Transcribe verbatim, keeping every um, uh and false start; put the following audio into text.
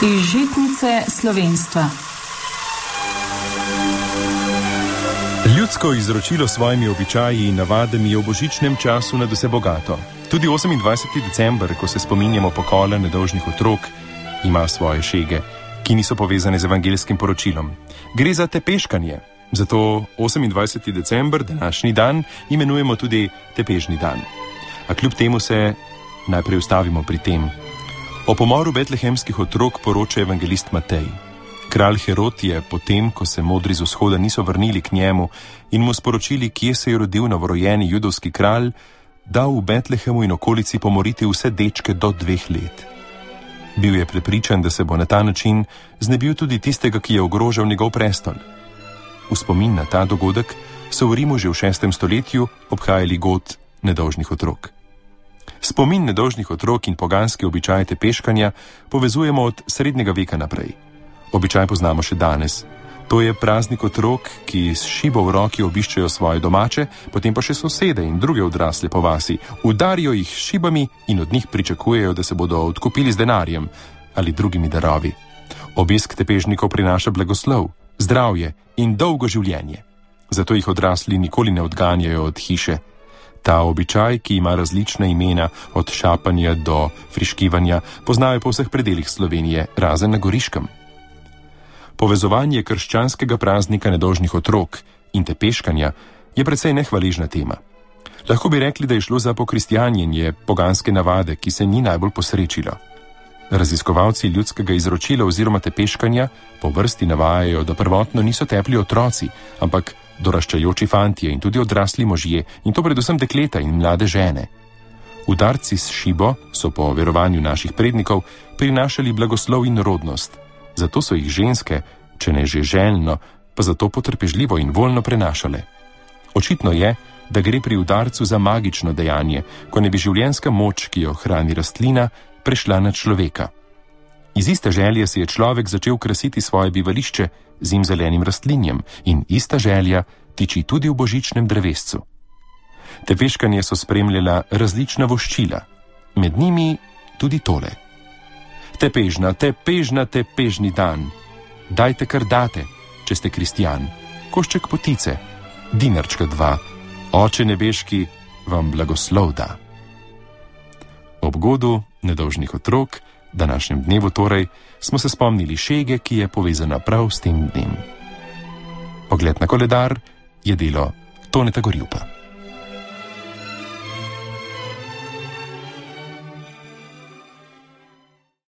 Iz žitnice slovenstva. Ljudsko izročilo s svojimi običaji in navadami je v božičnem času nadvse bogato. Tudi osemindvajseti december, ko se spominjamo pokola nedolžnih otrok, ima svoje šege, ki niso povezane z evangelskim poročilom. Gre za tepeškanje, zato osemindvajseti december, današnji dan, imenujemo tudi tepežni dan. A kljub temu se najprej ustavimo pri tem. O pomoru betlehemskih otrok poroča evangelist Matej. Kralj Herod je potem, ko se modri z vzhoda niso vrnili k njemu in mu sporočili, kje se je rodil novorojeni judovski kralj, dal v Betlehemu in okolici pomoriti vse dečke do dveh let. Bil je prepričan, da se bo na ta način znebil tudi tistega, ki je ogrožal njegov prestol. V spomin na ta dogodek so v Rimu že v šestem stoletju obhajali god nedolžnih otrok. Spomin nedolžnih otrok in poganski običaj tepeškanja povezujemo od srednjega veka naprej. Običaj poznamo še danes. To je praznik otrok, ki s šibo v roki obiščejo svoje domače, potem pa še sosede in druge odrasle po vasi, udarijo jih s šibami in od njih pričakujejo, da se bodo odkupili z denarjem ali drugimi darovi. Obisk tepežnikov prinaša blagoslov, zdravje in dolgo življenje. Zato jih odrasli nikoli ne odganjajo od hiše. Ta običaj, ki ima različna imena, od šapanja do friškivanja, poznajo po vseh predelih Slovenije, razen na Goriškem. Povezovanje krščanskega praznika nedolžnih otrok in tepeškanja je precej nehvaležna tema. Lahko bi rekli, da je šlo za pokristjanjenje poganske navade, ki se ni najbolj posrečilo. Raziskovalci ljudskega izročila oziroma tepeškanja po vrsti navajajo, da prvotno niso tepli otroci, ampak doraščajoči fantje in tudi odrasli možje, in to predvsem dekleta in mlade žene. Udarci s šibo so po verovanju naših prednikov prinašali blagoslov in rodnost. Zato so jih ženske, če ne že željno, pa zato potrpežljivo in voljno prenašale. Očitno je, da gre pri udarcu za magično dejanje, ko ne bi življenjska moč, ki jo hrani rastlina, prešla na človeka. Iz iste želje si je človek začel krasiti svoje bivališče z zimzelenim rastlinjem in ista želja tiči tudi v božičnem drevescu. Tepeškanje so spremljala različna voščila, med njimi tudi tole. Tepežna, tepežna, tepežni dan. Dajte, kar date, če ste kristjan. Košček potice, dinarčka dva. Oče nebeški vam blagoslov da. Ob godu nedolžnih otrok, današnjem dnevu torej, smo se spomnili šege, ki je povezana prav s tem dnem. Pogled na koledar je delo Toneta Gorjupa.